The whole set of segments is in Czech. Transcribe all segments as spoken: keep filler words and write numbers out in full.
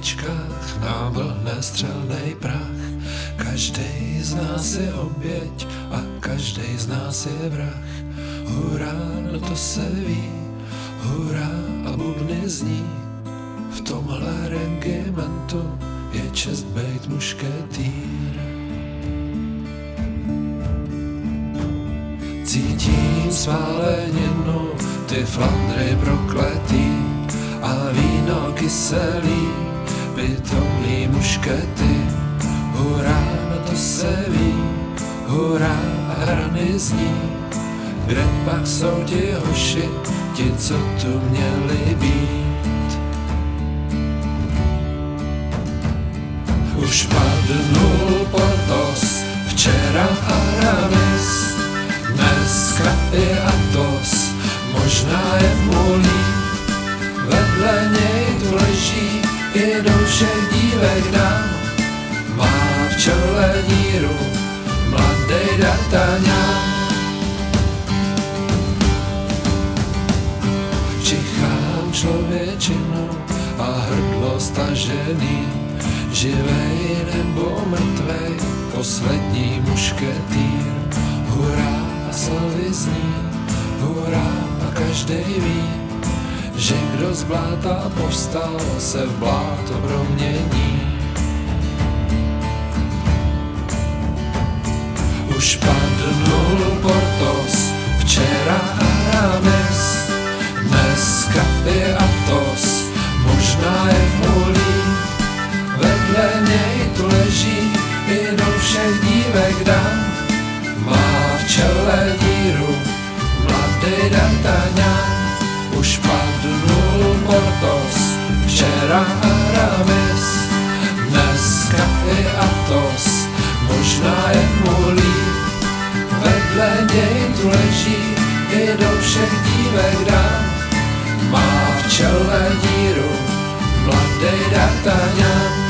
uličkách nám vlhne střelnej prach. Každej z nás je oběť a každej z nás je vrah. Hurá, no to se ví, hurá a bubny zní. V tomhle regimentu je čest bejt mušketýr. Cítím sváleninu, ty Flandry prokletý a víno kyselý, pitomý muškety. Hurá, no to se ví, hurá a hrany zní. Kde pak jsou ti hoši, ti, co tu měli být? Už padnul Portos, včera Aramis, dneska i Athos, možná je mu líp. Vedle něj tu leží i do všech dívek dám. Má v čele díru mladej D'Artagnan. Čichám člověčinu a hrdlo stažený, živej nebo mrtvej, poslední mušketýr. Hurá a slzy zní, hurá a každej ví, že kdo z bláta povstal, se v bláto promění. Už padnul Portos, včera Aramis, dneska i Athos, možná je mu líp. Vedle něj tu leží i do všech dívek dám. Má v čele díru mladej D'Artagnan. Už padnul Portos, včera Aramis, dneska i Athos, možná je mu líp. Vedle něj tu leží i do všech dívek dám. Má v čele díru mladej D'Artagnan.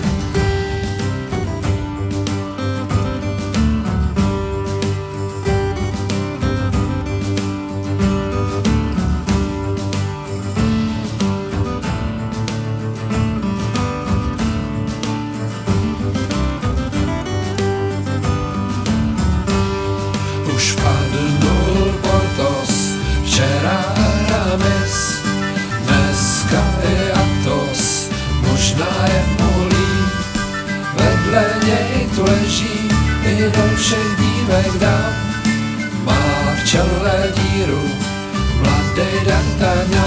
Už padnul Portos, včera Aramis, dneska i Athos, možná je mu líp. Vedle něj tu leží i do všech dívek dám. Má v čele díru mladej D'Artagnan.